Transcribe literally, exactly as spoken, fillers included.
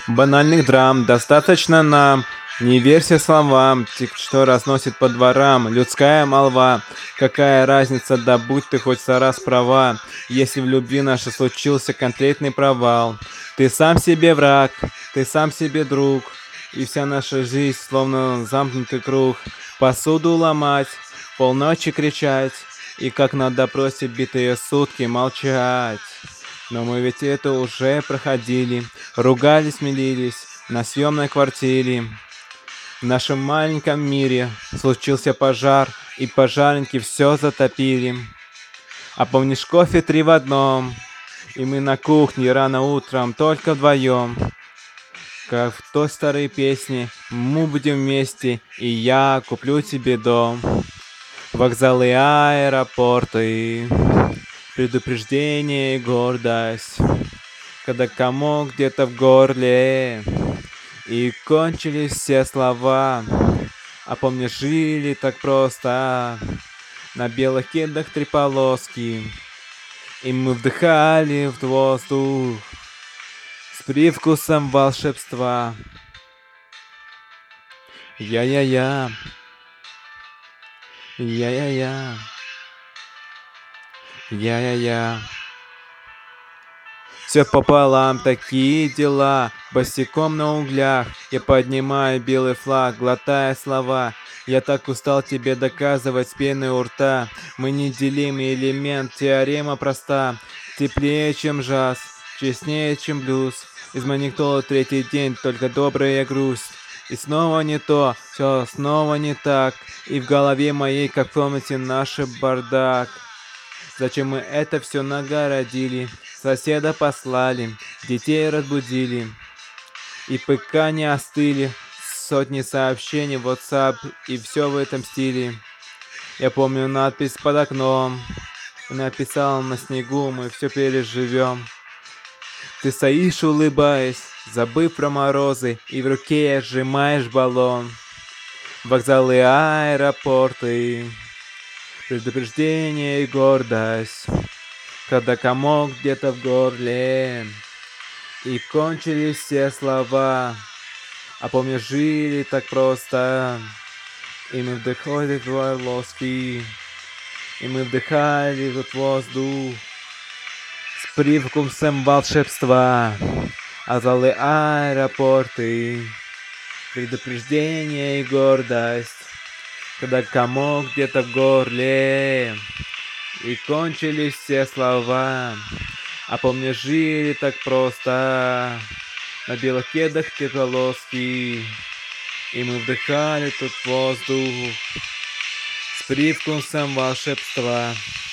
Банальных драм достаточно нам. Не верься словам, тех, что разносит по дворам людская молва. Какая разница, да будь ты хоть сто раз права, если в любви нашей случился конкретный провал. Ты сам себе враг, ты сам себе друг, и вся наша жизнь словно замкнутый круг. Посуду ломать, полночи кричать, и как на допросе битые сутки молчать. Но мы ведь это уже проходили, ругались, мирились на съемной квартире. В нашем маленьком мире случился пожар, и пожарники все затопили. А помнишь кофе три в одном? И мы на кухне рано утром только вдвоем. Как в той старой песне, мы будем вместе, и я куплю тебе дом. Вокзалы, аэропорты, предупреждение и гордость. Когда комок где-то в горле, и кончились все слова. А помнишь, жили так просто, на белых кедах три полоски, и мы вдыхали в воздух с привкусом волшебства. Я-я-я, я-я-я, я-я-я. Все пополам, такие дела, босиком на углях. Я поднимаю белый флаг, глотая слова. Я так устал тебе доказывать с пеной у рта. Мы неделимый элемент, теорема проста. Теплее, чем джаз, честнее, чем блюз. Из Манитола третий день, только добрая грусть. И снова не то, все снова не так. И в голове моей, как в комнате, наш бардак. Зачем мы это все нагородили? Соседа послали, детей разбудили. И ПК не остыли, сотни сообщений в WhatsApp, и все в этом стиле. Я помню надпись под окном, и написал на снегу, мы все переживем. Ты стоишь, улыбаясь, забыв про морозы, и в руке сжимаешь баллон. Вокзалы, аэропорты, предупреждение и гордость. Когда комок где-то в горле, и кончились все слова. А помнишь, жили так просто, и мы вдыхали твои лоски, и мы вдыхали этот воздух с привкусом волшебства. А залы, аэропорты, предупреждение и гордость. Когда комок где-то в горле, и кончились все слова. А помнишь, жили так просто, на белых кедах те полоски, и мы вдыхали тот воздух с привкусом волшебства.